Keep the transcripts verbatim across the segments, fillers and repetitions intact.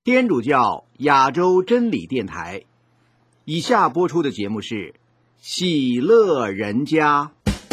天主教亚洲真理电台，以下播出的节目是《喜乐人家》。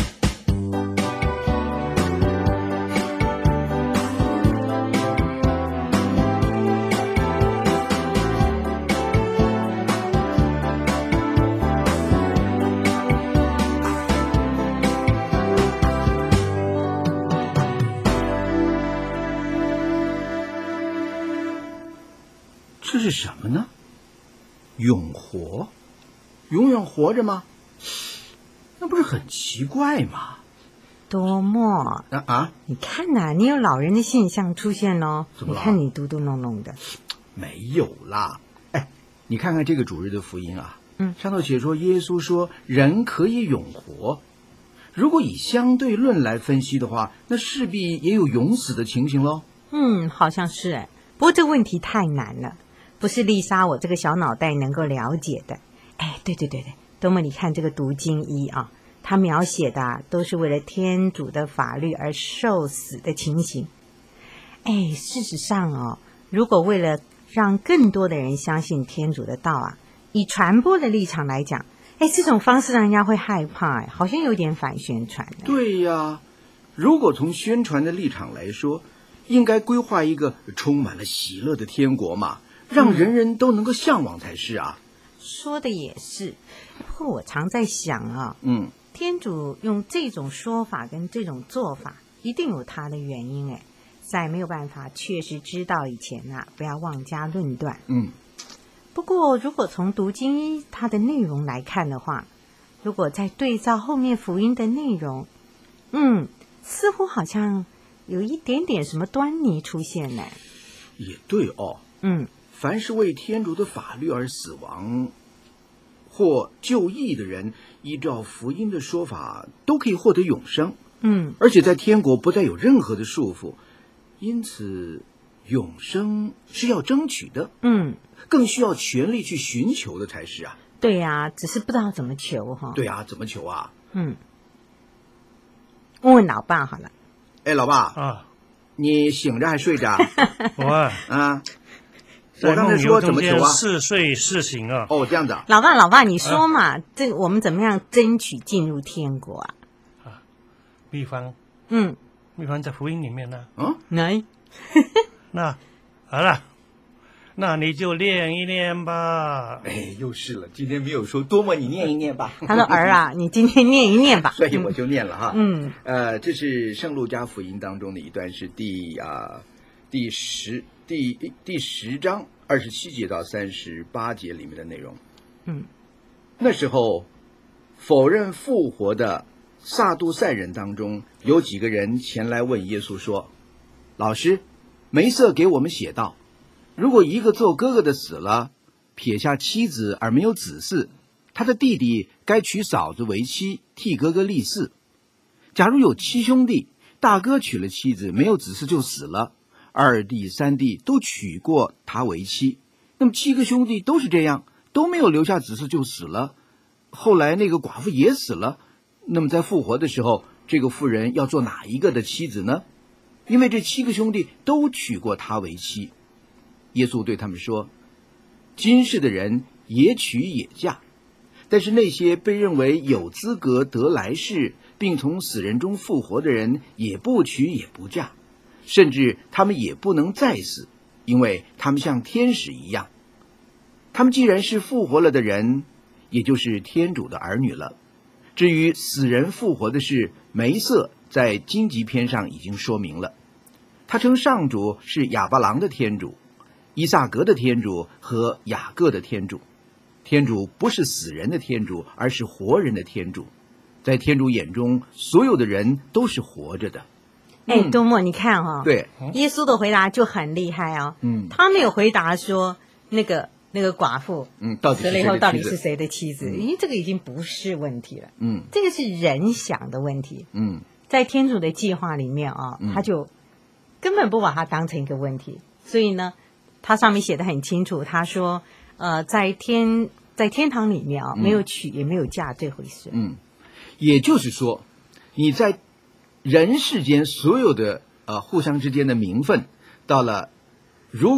这是什么呢？永活，永远活着吗？那不是很奇怪吗？ 多么啊啊！ 你看呐、啊，你有老人的现象出现咯。 怎么了？ 你看你嘟嘟哝哝的。 没有啦。哎，你看看这个主日的福音啊， 嗯， 上头写说耶稣说人可以永活。如果以相对论来分析的话，那势必也有永死的情形咯。 嗯，好像是哎。不过这个问题太难了。不是丽莎我这个小脑袋能够了解的。哎，对对对对，多么你看这个读经一啊，他描写的、啊、都是为了天主的法律而受死的情形。哎，事实上哦，如果为了让更多的人相信天主的道啊，以传播的立场来讲，哎，这种方式让人家会害怕，好像有点反宣传。 对呀，如果从宣传的立场来说，应该规划一个充满了喜乐的天国嘛，让人人都能够向往才是啊。 说的也是，不过我常在想啊， 嗯， 天主用这种说法跟这种做法，一定有他的原因哎，在没有办法确实知道以前啊，不要妄加论断。 嗯， 不过如果从读经它的内容来看的话，如果再对照后面福音的内容，嗯，似乎好像有一点点什么端倪出现呢。 也对哦。 嗯。 凡是为天主的法律而死亡或就义的人，依照福音的说法，都可以获得永生。 嗯， 而且在天国不再有任何的束缚，因此永生是要争取的。 嗯， 更需要全力去寻求的才是啊。 对呀、啊，只是不知道怎么求哈。 对啊，怎么求啊？ 嗯，问问老爸好了。 哎，老爸啊， 你醒着还睡着啊？ 我啊。 啊我刚才说怎么求啊？ 似睡似醒啊！ 哦，这样子啊。 老爸，老爸，你说嘛？啊、这我们怎么样争取进入天国啊？ 啊，秘方， 嗯， 秘方在福音里面呢。 嗯， 来， 那好了，那你就念一念吧。 哎，又是了，今天没有说多么，你念一念吧。 他说儿啊，你今天念一念吧。 所以我就念了哈。 嗯， 呃，这是圣路加福音当中的一段，是第啊第十。第第十章二十七节到三十八节里面的内容。 嗯， 那时候否认复活的撒杜塞人当中有几个人前来问耶稣说：“老师，梅瑟给我们写道，如果一个做哥哥的死了，撇下妻子而没有子嗣，他的弟弟该娶嫂子为妻，替哥哥立嗣。假如有七兄弟，大哥娶了妻子，没有子嗣就死了。二弟三弟都娶过她为妻，那么七个兄弟都是这样，都没有留下子嗣就死了。后来那个寡妇也死了，那么在复活的时候，这个妇人要做哪一个的妻子呢？因为这七个兄弟都娶过她为妻。耶稣对他们说，今世的人也娶也嫁，但是那些被认为有资格得来世并从死人中复活的人，也不娶也不嫁，甚至他们也不能再死，因为他们像天使一样。他们既然是复活了的人，也就是天主的儿女了。至于死人复活的事，梅瑟在荆棘篇上已经说明了。他称上主是亚巴郎的天主，伊萨格的天主和雅各的天主。天主不是死人的天主，而是活人的天主。在天主眼中，所有的人都是活着的。 哎，多默，你看哈、哦， 对， 耶稣的回答就很厉害哦。 嗯， 他没有回答说那个那个寡妇， 嗯，到底死了以后到底是谁的妻子？ 嗯、 因为这个已经不是问题了。 嗯， 这个是人想的问题。 嗯， 在天主的计划里面啊、哦， 嗯、 他就根本不把它当成一个问题。所以呢，他上面写的很清楚，他说，呃，在天在天堂里面啊、哦，没有娶也没有嫁这回事。 嗯，也就是说，你在人世间所有的呃互相之间的名分，到了如果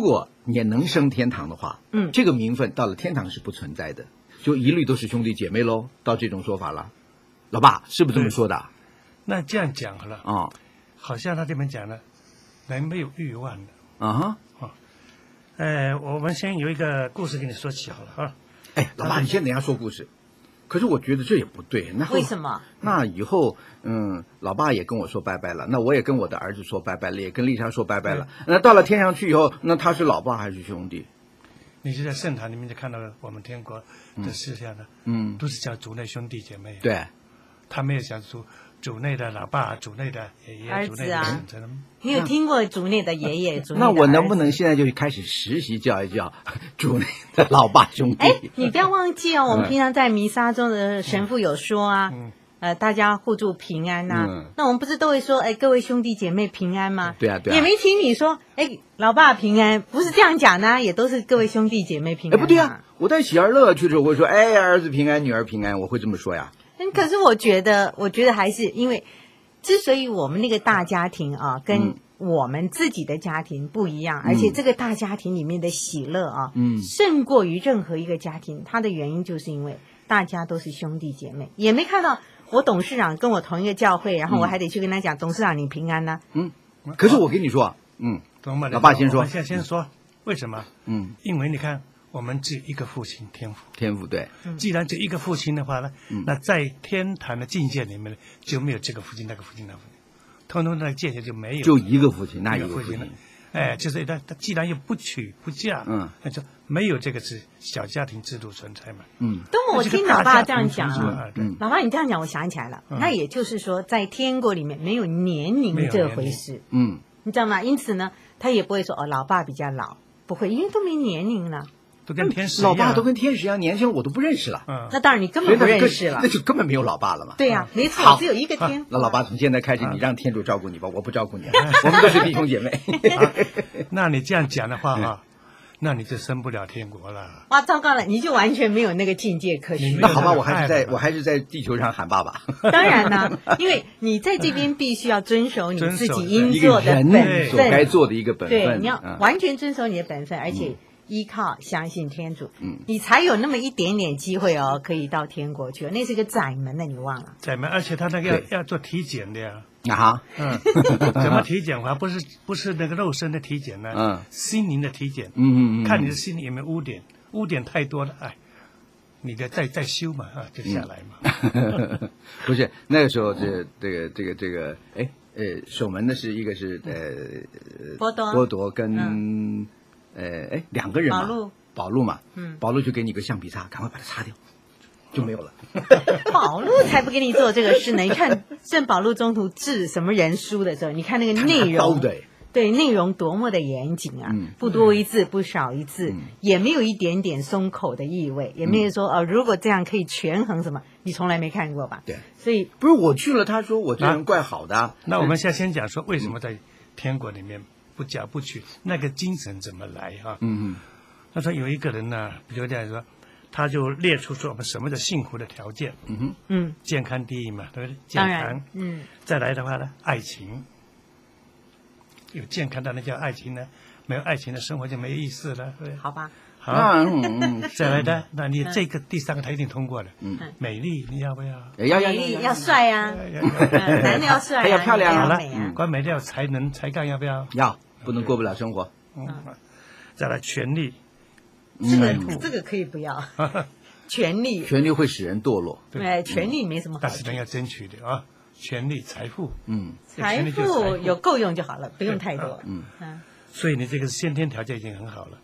也能升天堂的话， 嗯这个名分到了天堂是不存在的，就一律都是兄弟姐妹喽，到这种说法了。老爸是不是这么说的？ 那这样讲好了， 啊好像他这边讲了，人没有欲望的。 啊哈！ 呃，我们先有一个故事跟你说起好了啊。 哎，老爸，你先等一下说故事。可是我觉得这也不对，那为什么？ 那以后，嗯，老爸也跟我说拜拜了，那我也跟我的儿子说拜拜了，也跟丽莎说拜拜了。那到了天上去以后，那他是老爸还是兄弟？ 你就在圣堂里面就看到我们天国的事项呢， 嗯， 都是讲族内兄弟姐妹。， 对， 他没有讲族族内的老爸、族内的爷爷、 儿族内的子啊婶婶。 你有听过族内的爷爷？族内的那我能不儿子能现在就开始实习教一教主内的老爸兄弟？ 哎，你不要忘记哦，我们嗯平常在弥撒中的神父有说啊， 嗯呃，大家互助平安呐、 嗯那我们不是都会说，哎，各位兄弟姐妹平安吗？ 对啊对啊也没听你说，哎，老爸平安，不是这样讲的、啊，也都是各位兄弟姐妹平安、 哎，不对啊，我带喜儿乐去的时候，我会说，哎，儿子平安，女儿平安，我会这么说呀。 嗯，可是我觉得，我觉得还是因为，之所以我们那个大家庭啊，跟嗯我们自己的家庭不一样，而且这个大家庭里面的喜乐啊， 嗯胜过于任何一个家庭。它的原因就是因为大家都是兄弟姐妹，也没看到我董事长跟我同一个教会，然后我还得去跟他讲，董事长你平安呢、 嗯，可是我跟你说，嗯懂吗？ 老爸先说我们现在先说为什么？ 嗯， 因为你看，我们只有一个父亲天父。 天赋对， 既然只有一个父亲的话呢， 嗯那在天堂的境界里面呢，就没有这个父亲、那个父亲、那个父亲，通通那个界限就没有。 就一个父亲，那一一个父亲了个父亲， 哎，就是他他既然又不娶不嫁， 嗯， 那就没有这个是小家庭制度存在嘛。 嗯等我听老爸这样讲那这个大啊， 家庭嗯老爸你这样讲，我想起来了， 嗯那也就是说，在天国里面没有年龄没有这年龄回事。 嗯， 你知道吗？因此呢，他也不会说哦，老爸比较老，不会，因为都没年龄了。 都跟天使一样。 老爸都跟天使一样，年轻人我都不认识了， 嗯， 那当然你根所以那就本不认识了那。就根本没有老爸了嘛。 对呀、没错， 好只有一个天。 那老爸从现在开始，你让天主照顾你吧，我不照顾你了，我们都是弟兄姐妹。 那你这样讲的话嗯哈，那你就升不了天国了。 哇，糟糕了，你就完全没有那个境界可循你没有。 那好吧，我还是在爱了嘛我还是在地球上喊爸爸。 当然呢，因为你在这边必须要遵守你自己应一做的个人本所该分， 做的一个本对， 分， 你要嗯完全遵守你的本分，而且依靠相信天主， 嗯你才有那么一点点机会哦，可以到天国去。那是个窄门的，你忘了？ 在门，而且他那个要对要做体检的呀。 啊哈， 嗯，怎么体检法？不是不是那个肉身的体检呢？ 嗯心灵的体检。 嗯嗯嗯， 看你的心里有没有污点，污点太多了，哎，你的再再修嘛，啊，就下来嘛。 不是那个时候，这这个这个这个，哎呃，守门的是一个是呃波多波多跟呃哎两个人嘛， 保禄保禄嘛， 嗯保禄就给你个橡皮擦，赶快把它擦掉，就没有了。 保禄才不给你做这个事呢！你看圣保禄中途治什么人书的时候，你看那个内容， 刀的， 对内容多么的严谨啊， 嗯不多一字，不少一字， 嗯也没有一点点松口的意味，也没有说哦，如果这样可以权衡什么，你从来没看过吧？ 对， 所以不是我去了，他说我这人怪好的啊， 那我们现在先讲说，为什么在天国里面不嫁不娶，那个精神怎么来啊？ 嗯他说有一个人呢，比如这样说，他就列出说我们什么叫幸福的条件， 嗯哼嗯， 健康第一嘛，对不对？健康当然，，嗯， 再来的话呢，爱情，有健康当然叫爱情呢，没有爱情的生活就没意思了，对不对？ 好吧， 好， 啊嗯嗯再来的，那你这个第三个他一定通过了。 嗯， 美丽你要不要？ 哎要要美丽要帅啊， 要要要嗯男的要帅啊， 还要漂亮啊女的好了要美啊， 光美丽要才能才干要不要？ 要，不能过不了生活。 嗯，再来权力， 这个嗯， 这个可以不要，权力， 权力会使人堕落。 对，权力没什么好处但是，人要争取的啊，权力、财富， 嗯财权力就是富有够用就好了，不用太多， 嗯， 嗯。 所以你这个先天条件已经很好了。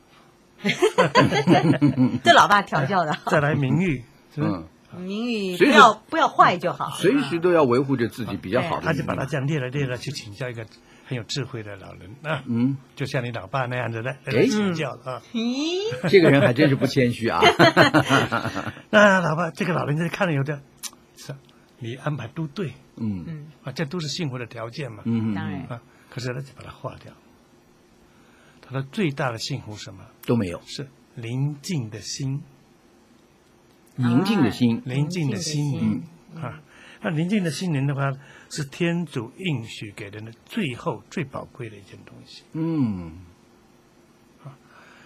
这老爸调教的好， 再来名誉，是不是？ 嗯， 名誉不随时要不要坏就好。 随时都要维护着自己比较好的。 他就把他这样列了列了，去请教一个很有智慧的老人啊， 嗯， 就像你老爸那样子的哎来请教啊。 咦， 这个人还真是不谦虚啊。 那老爸这个老人家看了有点，是啊你安排都对嗯嗯， 啊，这都是幸福的条件嘛。 嗯， 当然啊，可是呢，就把它划掉。他说最大的幸福是什么？ 都没有是宁静的心， 宁静的心。 宁静的心灵啊。那宁静的心灵的话，是天主应许给人的最后最宝贵的一件东西。 嗯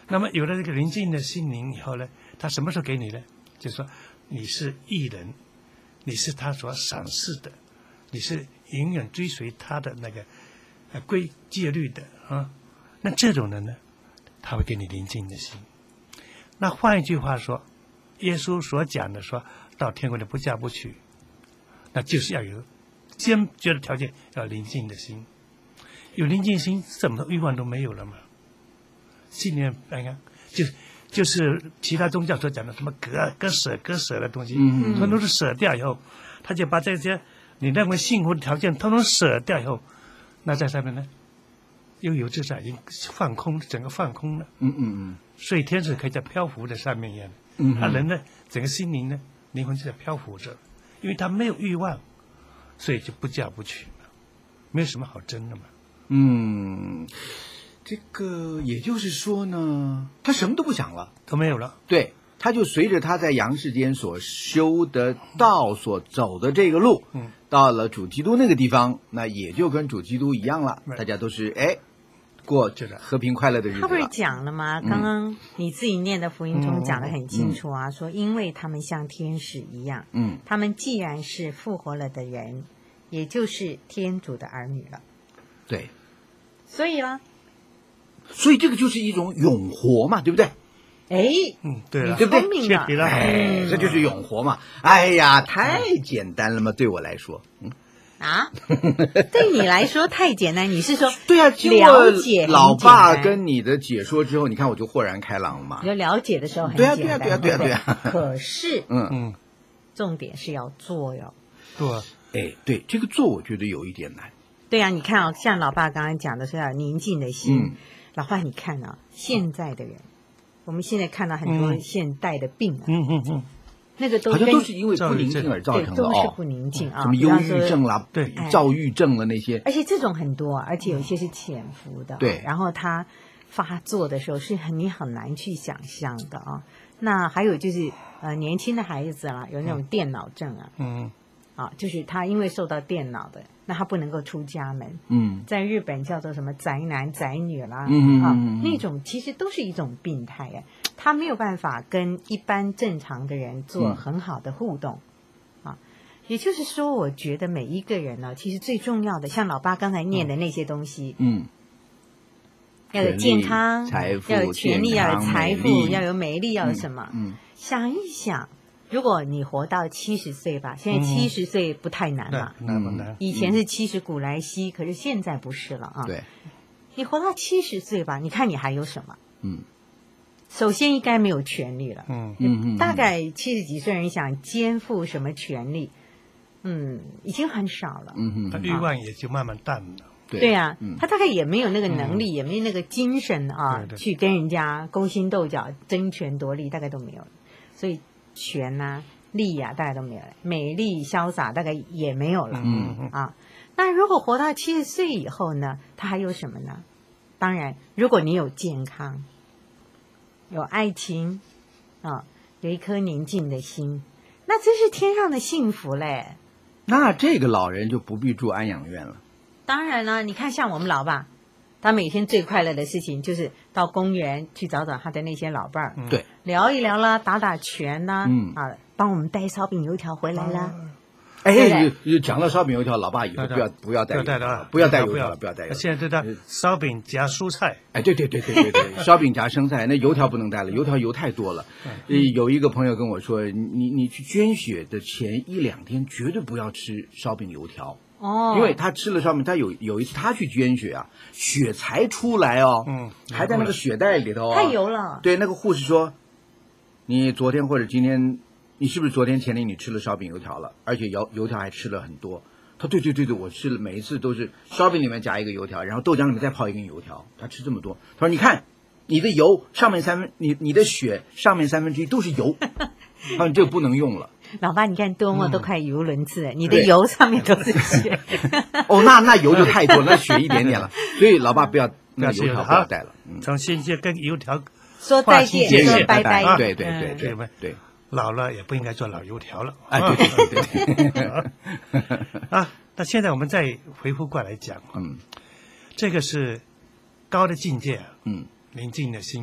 那么有了这个宁静的心灵以后呢，他什么时候给你呢？就是说你是义人，你是他所赏识的，你是永远追随他的那个呃规戒律的啊。那这种人呢，他会给你宁静的心。那换一句话说，耶稣所讲的说到天国里不嫁不娶，那就是要有坚决的条件，要宁静的心。有宁静心，什么欲望都没有了嘛。信念安安，就就是其他宗教所讲的什么割割舍割舍的东西， 嗯通通是舍掉以后，他就把这些你认为幸福的条件通通舍掉以后，那在上面呢，又有自在，已经放空，整个放空了。 嗯嗯嗯， 所以天使可以在漂浮在上面一样， 嗯， 他人呢，整个心灵呢，灵魂就在漂浮着，因为他没有欲望，所以就不嫁不娶嘛，没有什么好争的嘛。 嗯，这个也就是说呢，他什么都不想了， 都没有了。 对，他就随着他在阳世间所修的道所走的这个路， 嗯， 到了主基督那个地方，那也就跟主基督一样了， 对大家都是哎过和平快乐的日子了。 他不是讲了吗？ 嗯刚刚你自己念的福音中讲得很清楚啊，说因为他们像天使一样， 嗯， 他们既然是复活了的人，也就是天主的儿女了。 对， 所以呢， 所以这个就是一种永活嘛，对不对？ 哎， 嗯，对了， 你聪明了谢皮了。 哎，这就是永活嘛！哎呀，太简单了嘛，对我来说，嗯， 啊，对你来说太简单。你是说对啊，经过了解很老爸简单跟你的解说之后，你看我就豁然开朗了嘛你。就了解的时候很对啊简单， 对啊对啊对啊不可是嗯， 嗯， 重点是要做哟。 对， 哎，对，这个做我觉得有一点难。 对啊，你看哦，像老爸刚刚讲的是要宁静的心。 嗯老爸，你看啊，现在的人，我们现在看到很多嗯现代的病啊， 嗯嗯嗯， 那个都跟好像都是因为不宁静而造对成的哦， 都是不宁静啊， 什么忧比方说郁症啦、 对哎躁郁症了那些， 而且这种很多，而且有一些是潜伏的， 对然后它发作的时候是很你很难去想象的啊。那还有就是呃年轻的孩子啦，有那种电脑症啊， 嗯啊，就是他因为受到电脑的，那他不能够出家门， 嗯在日本叫做什么宅男宅女啦， 嗯嗯嗯啊嗯， 那种其实都是一种病态哎，他没有办法跟一般正常的人做嗯很好的互动。也就是说，我觉得每一个人呢，其实最重要的，像老爸刚才念的那些东西， 嗯， 要有健康、 财富、 要有权利、 健康要有财富、 美丽要有美丽、要有什么？ 嗯， 想一想，如果你活到七十岁吧，现在嗯七十岁不太难对嘛，， 难不难？ 以前是七十古来稀，可是现在不是了啊。 对， 你活到七十岁吧，你看你还有什么？ 嗯首先应该没有权利了。 嗯嗯嗯， 大概七十几岁人想肩负什么权利，嗯，已经很少了。 嗯嗯， 他欲望也就慢慢淡了。 对对呀、 嗯他大概也没有那个能力，也没有那个精神啊， 对对去跟人家勾心斗角、争权夺利，大概都没有了。所以权呐、利呀、大概都没有了，美丽、潇洒大概也没有了。 嗯嗯啊，那如果活到七十岁以后呢，他还有什么呢？当然，如果你有健康，有爱情，啊，有一颗宁静的心，那这是天上的幸福嘞。 那这个老人就不必住安养院了。 当然了，你看像我们老爸，他每天最快乐的事情就是到公园去找找他的那些老伴儿， 嗯对， 聊一聊啦，打打拳啦， 嗯啊，帮我们带烧饼油条回来啦。 哎对不对， 有有讲到烧饼油条，老爸以后不要不要带油条了不要带了， 不要带油不要条了，不要带油条。 现在对他烧饼夹蔬菜， 哎，对对对对对对，烧饼夹生菜，那油条不能带了，油条油太多了。呃有一个朋友跟我说，你你去捐血的前一两天绝对不要吃烧饼油条， 哦， 因为他吃了烧饼，他有有一次他去捐血啊，血才出来哦， 嗯还在那个血袋里头哦， 太油了。 对，那个护士说，你昨天或者今天，你是不是昨天前天你吃了烧饼油条了？而且油油条还吃了很多。他对对对对，我吃了，每一次都是烧饼里面夹一个油条，然后豆浆里面再泡一根油条。他吃这么多，他说你看你的油上面三分，你你的血上面三分之一都是油，他说这个不能用了。 老爸，你看多么都快油轮次了，你的对油上面都是血。 哦，那那油就太多了，那血一点点了。所以老爸不要那个不要吃油条油条不要带了。嗯， 从新鲜跟油条说再见， 谢谢说拜拜拜。 对对对嗯对对对， 老了也不应该做老油条了。 哎对对对对对， 啊，那现在我们再回复过来讲， 嗯这个是高的境界， 嗯宁静的心。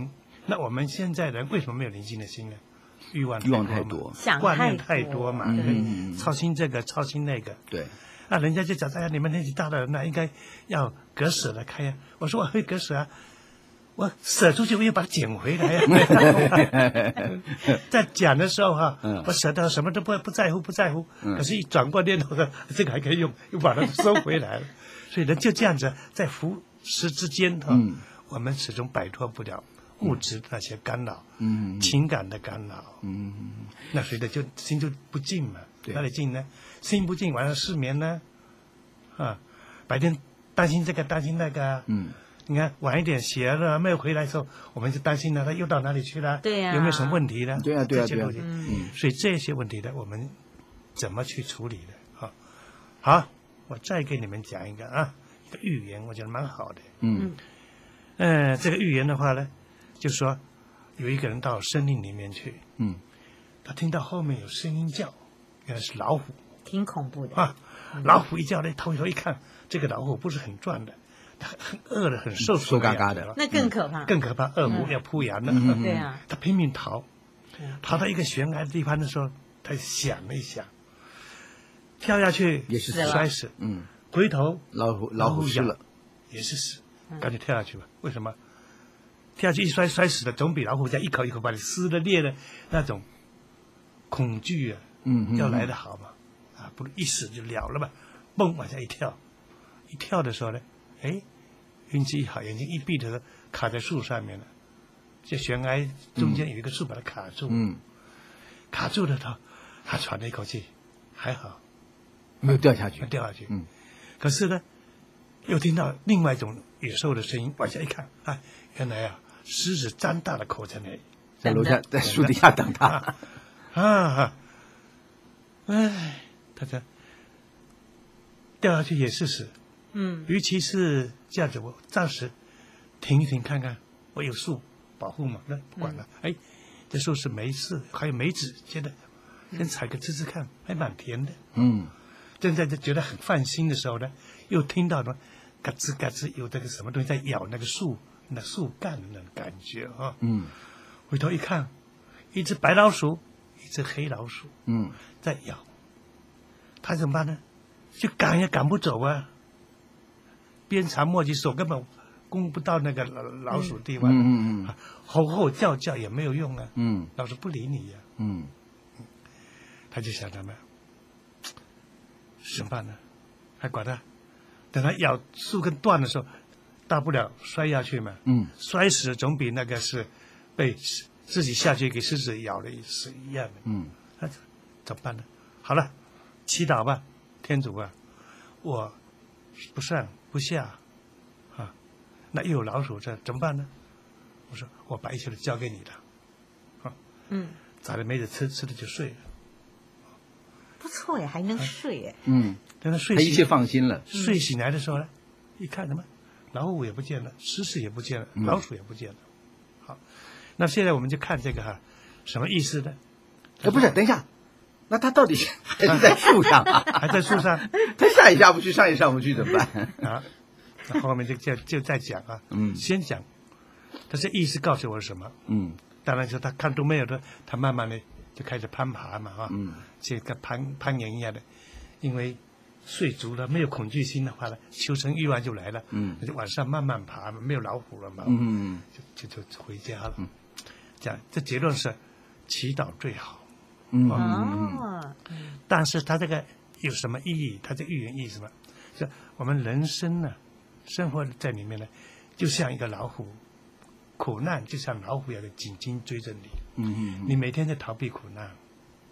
那我们现在人为什么没有宁静的心呢？欲望欲望太太多， 想观念太太多嘛， 嗯对不对嗯嗯操心这个，操心那个。 对， 那人家就讲，哎呀，你们年纪大的人呢，应该要割舍来开呀。我说我会割舍啊，我舍出去，我又把它捡回来呀。在讲的时候哈、 嗯我舍得什么都不不在乎，不在乎。 嗯可是，一转过念头的，这个还可以用，又把它收回来了。所以人就这样子在福施之间哈、 嗯我们始终摆脱不了物质那些干扰， 嗯情感的干扰。 嗯那谁的就心就不静嘛？ 对哪里静呢？心不静，晚上失眠呢？啊，白天担心这个担心那个啊。 嗯你看晚一点写了没有回来的时候，我们就担心了，他又到哪里去了？ 对呀有没有什么问题呢？ 对呀对呀对呀这些问题嗯所以这些问题呢，我们怎么去处理的？好，好，我再给你们讲一个啊，一个寓言，我觉得蛮好的。 嗯呃，这个寓言的话呢，就是说有一个人到森林里面去， 嗯他听到后面有声音叫，原来是老虎挺恐怖的。 啊！老虎一叫呢，头一头一看，这个老虎不是很壮的，他很饿的，很瘦瘦嘎嘎的的样子那更可怕。 更可怕，恶魔要扑羊了。 嗯对啊， 他拼命逃嗯， 逃到一个悬崖的地方的时候，他想了一想，跳下去也是死了摔死， 嗯， 回头老虎老虎吃了， 也是死， 嗯赶紧跳下去吧。为什么？跳下去一摔摔死的，总比老虎这样一口一口把你撕了裂的那种恐惧啊， 嗯嗯要来的好嘛。啊，不如一死就了了吧，蹦往下一跳，一跳的时候呢，哎，运气一好，眼睛一闭的时候卡在树上面了，这悬崖中间有一个树把它卡住， 嗯， 卡住了他，他喘了一口气，还好没有掉下去没，掉下去。 嗯可是呢，又听到另外一种野兽的声音，往下一看，哎，原来啊，狮子张大了口在那里在楼下在树底下等他， 啊，哎，他说掉下去也是死， 嗯与其是这样子，我暂时停一停看看，我有树保护嘛，那不管了。哎，这树是梅子，还有梅子，现在先采个吃吃看，还蛮甜的。 嗯正在这觉得很放心的时候呢，又听到了嘎吱嘎吱有这个什么东西在咬那个树，那树干的那种感觉啊。 嗯回头一看，一只白老鼠，一只黑老鼠嗯在咬，他怎么办呢？就赶也赶不走啊，鞭长莫及，手根本攻不到那个老老鼠地方， 嗯嗯吼吼叫叫也没有用啊， 嗯老鼠不理你呀、 嗯他就想他们怎么办呢？还管他，等他咬树根断的时候，大不了摔下去嘛， 嗯摔死总比那个是被自己下去给狮子咬了是一样的。 嗯那怎么办呢？好了，祈祷吧，天主啊，我不上不下啊，那又有老鼠这怎么办呢？我说我把一切都交给你了， 嗯， 找了梅子吃，吃了就睡了。 不错耶，还能睡耶。 嗯， 等他睡他一切醒， 放心了， 睡醒来的时候呢，一看什么，老虎也不见了，狮子也不见了， 嗯老鼠也不见了。好，那现在我们就看这个哈，什么意思呢？ 哎，不是，等一下，那他到底还是在树上啊？ 还在树上他下也下不去，上也上不去，怎么办？ 啊？那后面就就就在讲啊， 嗯先讲，他这意思告诉我是什么？ 嗯当然是他看都没有的，他慢慢的就开始攀爬嘛，哈， 嗯这个攀攀岩一样的，因为睡足了，没有恐惧心的话呢，求生欲望就来了， 嗯那就晚上慢慢爬嘛，没有老虎了嘛， 嗯就就就回家了。 嗯这样，这结论是祈祷最好， 嗯嗯哦， 但是它这个有什么意义？它这个寓言意义是什么？是我们人生呢，生活在里面呢，就像一个老虎，苦难就像老虎一样的紧紧追着你， 嗯你每天在逃避苦难。啊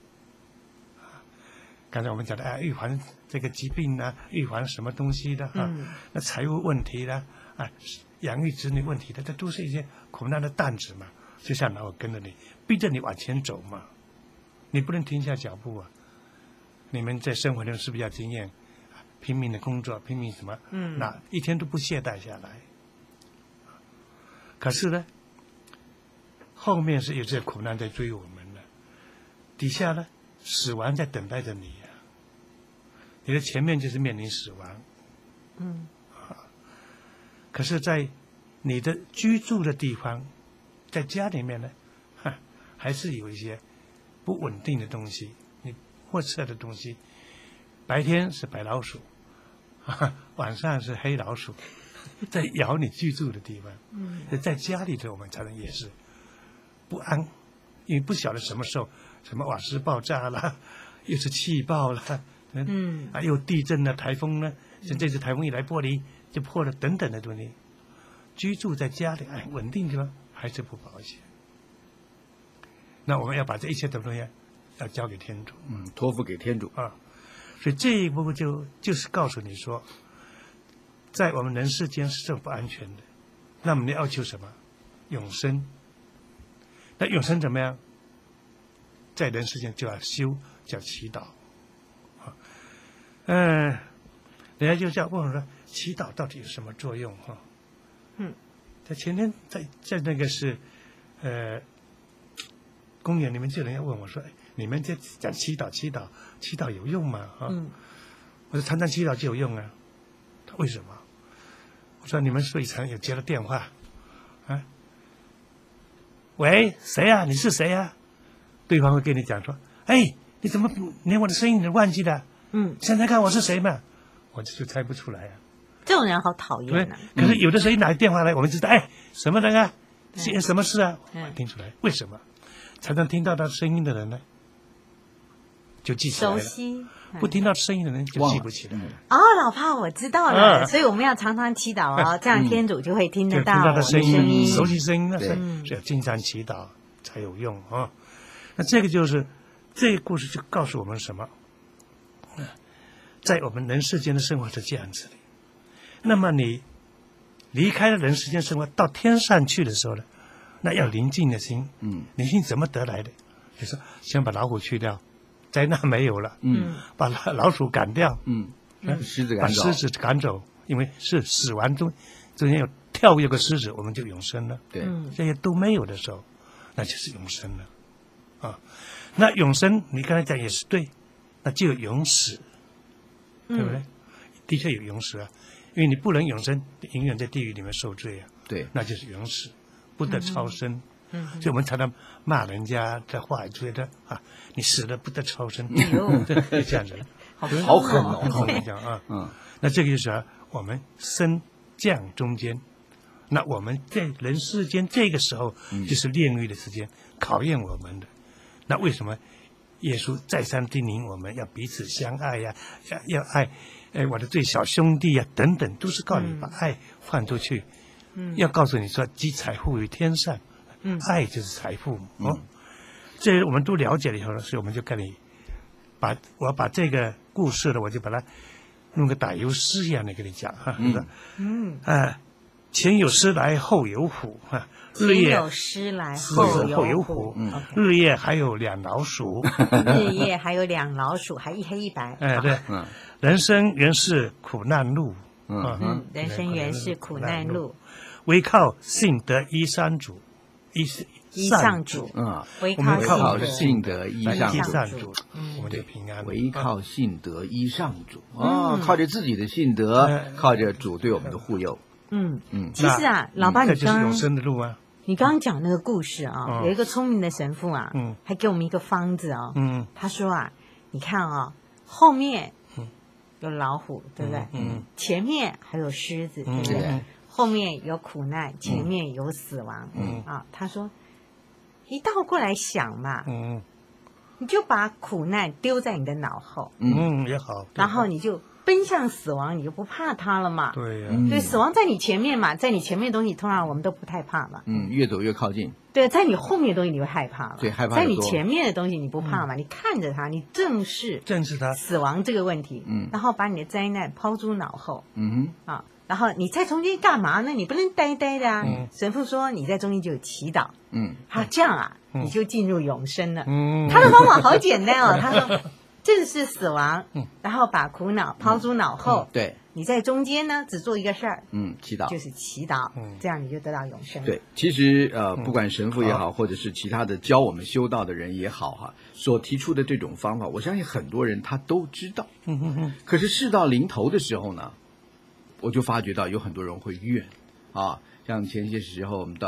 刚才我们讲的，哎，预防这个疾病呢，预防什么东西的哈、 嗯那财务问题呢，啊，养育子女问题的，这都是一些苦难的担子嘛。就像老虎跟着你，逼着你往前走嘛，你不能停下脚步啊。你们在生活中是不是要经验？拼命的工作，拼命什么？ 嗯那一天都不懈怠下来。可是呢，后面是有这苦难在追我们的，底下呢，死亡在等待着你呀、你的前面就是面临死亡， 嗯可是，在你的居住的地方， 在家里面呢，哈，还是有一些不稳定的东西，你货色的东西，白天是白老鼠，哈哈，晚上是黑老鼠，在咬你居住的地方。嗯，在家里头我们常常也是不安，因为不晓得什么时候什么瓦斯爆炸了，又是气爆了，嗯，啊，又地震了、台风呢，像这次台风一来，玻璃就破了，等等的东西。居住在家里，哎，稳定地方还是不保险。那我们要把这一切的东西要交给天主， 嗯，托付给天主啊。所以这一步就就是告诉你说，在我们人世间是不安全的。那么你要求什么？永生。那永生怎么样？在人世间就要修，叫祈祷。啊，嗯、呃，人家就这样问我说，祈祷到底有什么作用？哈、啊。嗯，在前天在在那个是，呃，公园里面就有人要问我说：“哎，你们在讲祈祷，祈祷，祈祷有用吗？”啊，嗯，我说常常祈祷就有用啊。他为什么？我说你们所以常有接到电话，啊，喂，谁啊？你是谁啊？对方会跟你讲说：“哎，你怎么连我的声音都忘记了？嗯，现在看我是谁嘛？”我就猜不出来啊。 这种人好讨厌啊！ 可是有的时候一打电话来，我们知道，哎，什么人啊，是什么事啊？我听出来，为什么？常常听到他声音的人呢，就记起来了； 熟悉， 不听到声音的人就记不起来了。 哦，老爸，我知道了，所以我们要常常祈祷哦，这样天主就会听得到听到他声音， 熟悉声音，那是所以要经常祈祷才有用啊。那这个就是这个故事就告诉我们什么？在我们人世间的生活是这样子的。那么你离开了人世间生活，到天上去的时候呢，那要宁静的心。嗯，宁静怎么得来的？就是先把老虎去掉，灾难没有了。嗯，把老鼠赶掉。 嗯，狮子赶走， 把狮子赶走，因为是死亡中中间有跳跃个狮子，我们就永生了。 对， 这些都没有的时候，那就是永生了。啊，那永生你刚才讲也是对，那就有永死，对不对？的确有永死啊。因为你不能永生，永远在地狱里面受罪啊。 对， 那就是永死，不得超生。嗯，所以我们常常骂人家的话，觉得啊，你死了不得超生，就这样子了， 好狠哦！ 我跟你讲啊，嗯，那这个就是啊，我们升降中间，那我们在人世间这个时候就是炼狱的时间，考验我们的。那为什么耶稣再三叮咛我们要彼此相爱呀、啊，要要爱。哎，我的最小兄弟啊，等等，都是告诉你把爱换出去。嗯，要告诉你说，积财富于天上。嗯，爱就是财富。哦，嗯、这我们都了解了以后呢，所以我们就跟你把我把这个故事呢，我就把它弄个打油诗一样的跟你讲哈。嗯嗯啊，前有狮来，后有虎哈。日夜有狮来，后有有虎。嗯，日夜还有两老鼠。 日夜还有两老鼠，还一黑一白。 哎，对，嗯。人生原是苦难路， 嗯嗯，人生原是苦难路， 唯靠信德依上主，依依上主， 嗯，唯靠信德依上主， 我们就平安。 唯靠信德依上主，哦，靠着自己的信德，靠着主对我们的护佑， 嗯嗯。其实啊，老爸，你刚永生的路啊， 你刚刚讲那个故事啊，有一个聪明的神父啊，嗯，还给我们一个方子啊，嗯，他说啊，你看啊，后面。有老虎，对不对？嗯，前面还有狮子，对不对？嗯、后面有苦难，前面有死亡。嗯啊，他说，一倒过来想嘛，嗯，你就把苦难丢在你的脑后， 嗯，也好， 然后你就奔向死亡，你就不怕它了嘛。 对呀、 啊，所以死亡在你前面嘛，在你前面的东西，通常我们都不太怕嘛。 嗯，越走越靠近。 对，在你后面的东西你会害怕了， 对，害怕。 在你前面的东西你不怕嘛？嗯、你看着它，你正视正视它死亡这个问题，嗯，然后把你的灾难抛诸脑后， 嗯哼， 啊，然后你在中间干嘛呢？你不能呆呆的啊！嗯、神父说你在中间就有祈祷，嗯，好，这样啊，嗯、你就进入永生了。嗯，他的方法好简单哦，他说正视死亡，嗯，然后把苦恼抛诸脑后， 嗯、对。 你在中间呢，只做一个事儿， 嗯，祈祷， 就是祈祷，嗯，这样你就得到永生。 对，其实呃，不管神父也好，嗯、或者是其他的教我们修道的人也好，哈，所提出的这种方法，我相信很多人他都知道。嗯嗯嗯。可是事到临头的时候呢，我就发觉到有很多人会怨，啊，像前些时候我们到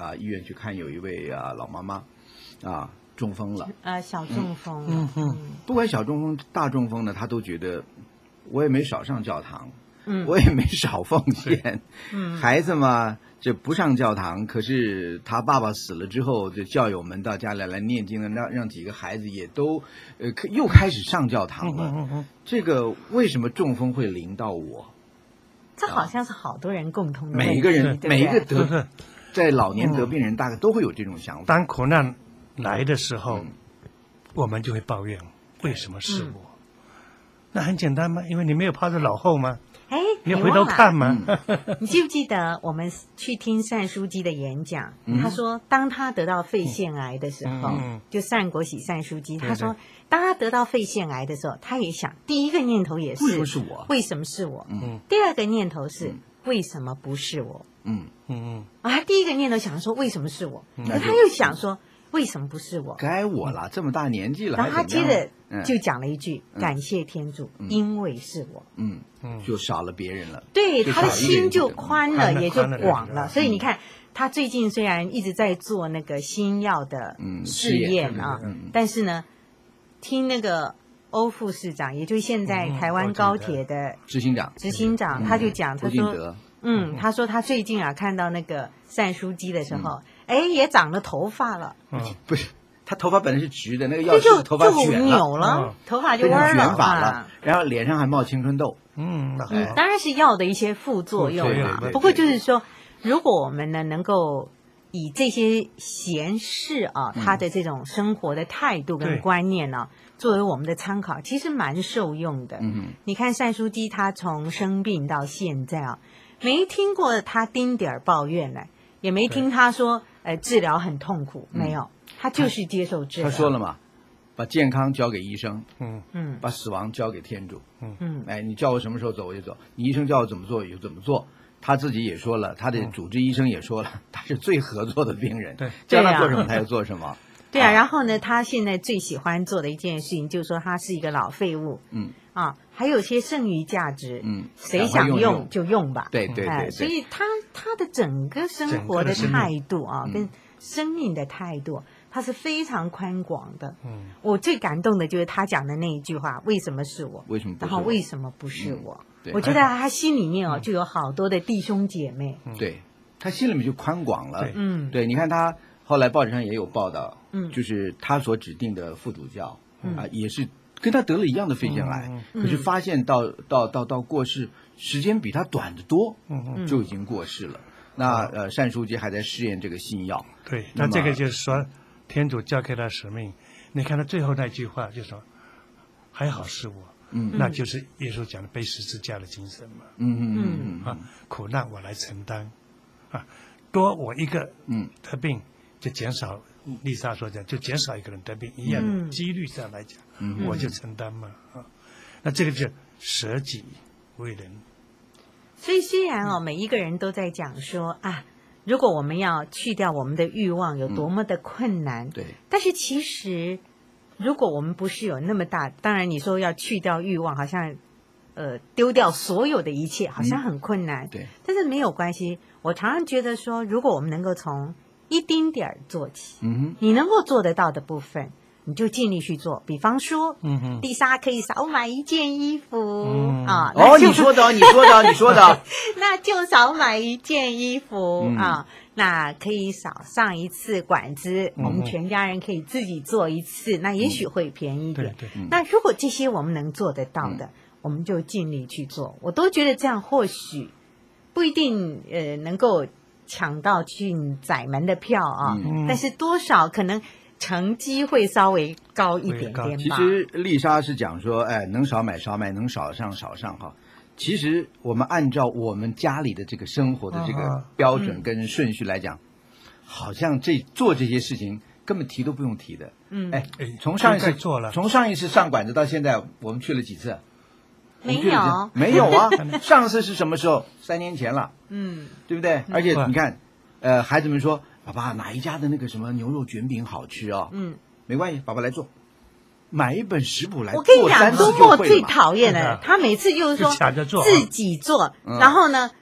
啊医院去看有一位啊老妈妈啊中风了， 呃，小中风， 嗯嗯不管小中风大中风呢，他都觉得我也没少上教堂， 嗯， 我也没少奉献， 嗯， 孩子嘛，这不上教堂，可是他爸爸死了之后，这教友们到家里来念经呢，让让几个孩子也都呃又开始上教堂了。 嗯嗯嗯这个为什么中风会临到我？ 这好像是好多人共同的每一个人， 问题每一个对不对得是是在老年得病人，大概都会有这种想法。 当苦难来的时候， 嗯我们就会抱怨为什么是嗯我？那很简单吗？因为你没有趴在脑后吗？ 哎， 你回头看吗？ 你记不记得我们去听单书记的演讲？ 嗯他说，当他得到肺腺癌的时候， 嗯嗯就单国喜单书记， 对他说，当他得到肺腺癌的时候，他也想，第一个念头也是为什么是我为什么是我？ 嗯第二个念头是、为什么不是我？ 嗯， 嗯啊，他第一个念头想说为什么是我， 那就那他又想说为什么不是我？ 该我了，这么大年纪了， 然后他还怎么样接着嗯就讲了一句：“ 嗯感谢天主，因为是我。” 嗯嗯就少了别人了。 对，他的就少一个人心就觉得宽了， 宽了也就宽了对广了。所以你看，他最近虽然一直在做那个新药的嗯试验啊试验嗯， 但是呢，听那个欧副市长，也就是现在嗯台湾高铁的执行长， 执行长，他就讲，他说， 胡金德， 嗯，他说他最近啊看到那个单书记的时候，哎，也长了头发了， 嗯不是他头发本来是直的，那个药师这就头发就卷扭了嗯， 头发就变成弯了卷发了啊。， 然后脸上还冒青春痘。 嗯，那好嗯，当然是药的一些副作用嘛对对。对不过就是说，如果我们呢能够以这些贤士啊，他的这种生活的态度跟对观念呢，作为我们的参考，其实蛮受用的。 嗯哼， 你看单书记他从生病到现在啊，没听过他丁点儿抱怨呢，也没听他说呃治疗很痛苦，没有，他就是接受治疗。 他说了嘛，把健康交给医生， 嗯嗯把死亡交给天主。 嗯哎，你叫我什么时候走我就走，你医生叫我怎么做我就怎么做。他自己也说了，他的主治医生也说了，他是最合作的病人， 对叫他对啊做什么他就做什么。 对啊，然后呢，他现在最喜欢做的一件事情，就是说他是一个老废物， 嗯啊，还有些剩余价值， 嗯谁想赶快用用就用吧， 对对哎对对， 所以他他的整个生活的态度啊，跟生命的态度，他是非常宽广的。 嗯我最感动的就是他讲的那一句话：为什么是我？ 为什么不是我然后为什么不是我？ 对我觉得他心里面哦，就有好多的弟兄姐妹。 对他心里面就宽广了。 对嗯对，你看他后来报纸上也有报道， 嗯就是他所指定的副主教嗯啊，也是跟他得了一样的肺腺癌， 嗯可是发现到到到到过世时间比他短得多， 嗯嗯， 就已经过世了。那呃，单书记还在试验这个新药， 对， 那么那这个就是说，天主交给他使命。你看他最后那句话，就说还好是我， 嗯那就是耶稣讲的背十字架的精神嘛。 嗯嗯嗯啊，苦难我来承担，啊，多我一个嗯得病，就减少丽莎所讲，就减少一个人得病一样的嗯几率上来讲， 嗯我就承担嘛啊，那这个就舍己为人， 所以虽然哦，每一个人都在讲说啊，如果我们要去掉我们的欲望有多么的困难， 对， 但是其实如果我们不是有那么大，当然你说要去掉欲望，好像呃丢掉所有的一切，好像很困难， 对， 但是没有关系。我常常觉得说，如果我们能够从一丁点儿做起， 嗯哼， 你能够做得到的部分，你就尽力去做。比方说， 嗯哼， 丽莎可以少买一件衣服、 嗯啊， 哦， 那就你说的哦，你说的哦，你说的哦， 那就少买一件衣服、 嗯啊，那可以少上一次馆子， 嗯我们全家人可以自己做一次，那也许会便宜一点。 对对， 嗯那如果这些我们能做得到的，我们就尽力去做。我都觉得这样或许不一定呃能够抢到去窄门的票啊， 嗯但是多少可能成绩会稍微高一点点吧。 其实丽莎是讲说，哎，能少买少买，能少上少上哈。其实我们按照我们家里的这个生活的这个啊标准跟顺序来讲，好像这做这些事情根本提都不用提的。 嗯， 哎哎， 从上一次应该做了从上一次上馆子到现在，我们去了几次？ 没我们去了几有次，没有啊。上次是什么时候？三年前了， 嗯， 对不对？而且你看，呃，孩子们说，爸爸哪一家的那个什么牛肉卷饼好吃哦？ 嗯， 没关系，爸爸来做。买一本食谱来我跟你讲， 做三次周末最就会了嘛。 讨厌的对啊， 他每次就是说就抢着做啊自己做， 嗯然后呢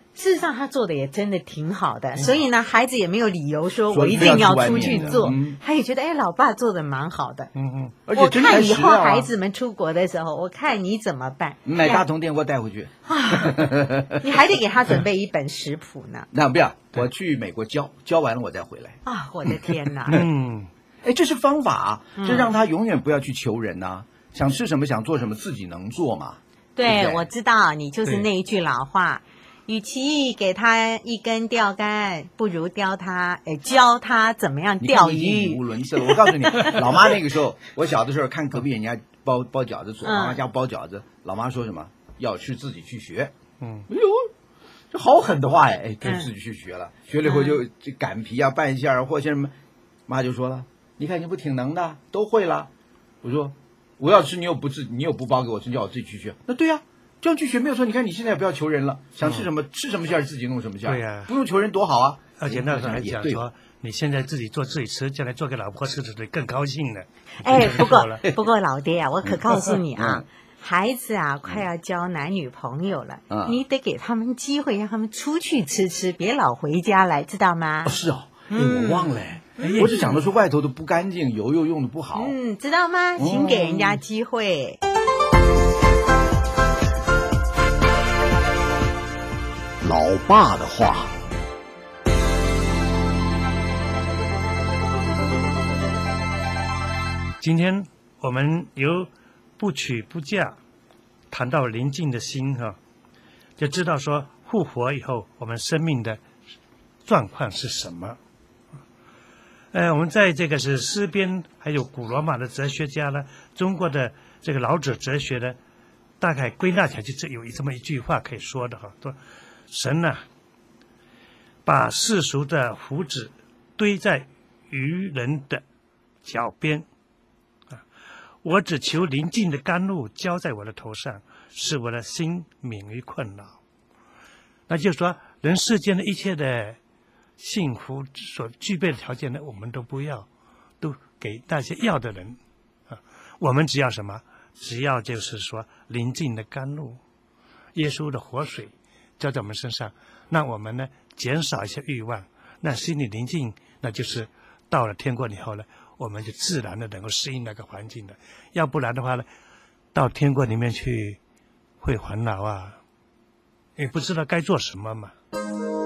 事实上，他做的也真的挺好的，所以呢，孩子也没有理由说说我一定要出不要去外面的去做嗯， 他也觉得哎，老爸做的蛮好的。 嗯嗯， 而且我真材实看以后料啊孩子们出国的时候，我看你怎么办？ 买大铜电锅带回去。 你还得给他准备一本食谱呢。 那不要，我去美国教，教完了我再回来。 啊，我的天哪！ 嗯， 哎，这是方法啊， 嗯这让他永远不要去求人呐、啊想吃什么想做什么自己能做嘛。对对， 不对我知道你就是对那一句老话，与其给他一根钓竿，不如教他，呃，教他怎么样你看钓你已经语无鱼。 伦次了。我告诉你，老妈那个时候，我小的时候看隔壁人家包包饺子， 嗯妈妈家包饺子，老妈说什么要吃自己去学。 嗯， 哎呦，这好狠的话哎，哎，就嗯自己去学了，学了以后就这擀皮啊、拌馅儿或者什么，妈就说了，你看你不挺能的，都会了。我说我要吃，你又不自，你又不包给我吃，叫我自己去学。那对呀、这样去学没有错。你看你现在也不要求人了，想吃什么、吃什么馅儿自己弄什么馅儿， 对呀不用求人多好啊。 而且那时候还也对讲说，你现在自己做自己吃，将来做给老婆吃，吃更高兴呢。 哎，不过说了不过老爹啊，我可告诉你啊嗯， 孩子啊快要交男女朋友了， 嗯你得给他们机会，让他们出去吃吃，别老回家来，知道吗哦？是哦，哎， 嗯我忘了哎，我只想着说外头的不干净，油又用的不好。 嗯，知道吗？请给人家机会。 老爸的话。 今天我们由不娶不嫁谈到临近的心哈、就知道说复活以后我们生命的状况是什么。呃，我们在这个是诗编，还有古罗马的哲学家呢，中国的这个老者哲学呢，大概归纳起来就这有这么一句话可以说的哈，说神呐、把世俗的福祉堆在愚人的脚边。我只求临近的甘露浇在我的头上，使我的心免于困扰。那就是说，人世间的一切的幸福所具备的条件呢，我们都不要，都给那些要的人啊。我们只要什么？只要就是说临近的甘露，耶稣的活水浇在我们身上，让我们呢减少一些欲望，那心里宁静，那就是到了天国以后呢，我们就自然的能够适应那个环境的。要不然的话呢，到天国里面去会烦恼啊，也不知道该做什么嘛。